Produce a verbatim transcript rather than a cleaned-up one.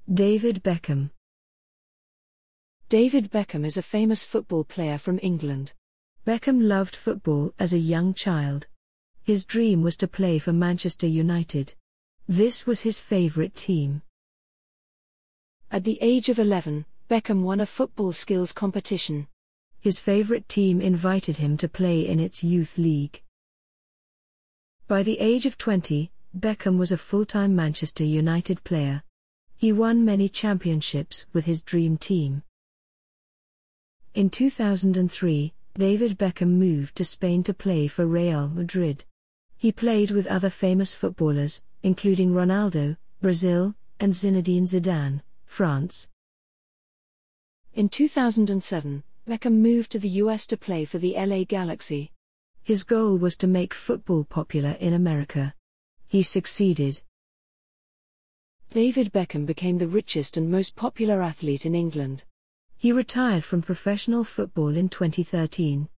David Beckham. David Beckham is a famous football player from England. Beckham loved football as a young child. His dream was to play for Manchester United. This was his favourite team. At the age of eleven, Beckham won a football skills competition. His favourite team invited him to play in its youth league. By the age of twenty, Beckham was a full-time Manchester United player. He won many championships with his dream team. In two thousand three, David Beckham moved to Spain to play for Real Madrid. He played with other famous footballers, including Ronaldo, Brazil, and Zinedine Zidane, France. In two thousand seven, Beckham moved to the U S to play for the L A Galaxy. His goal was to make football popular in America. He succeeded. David Beckham became the richest and most popular athlete in England. He retired from professional football in twenty thirteen.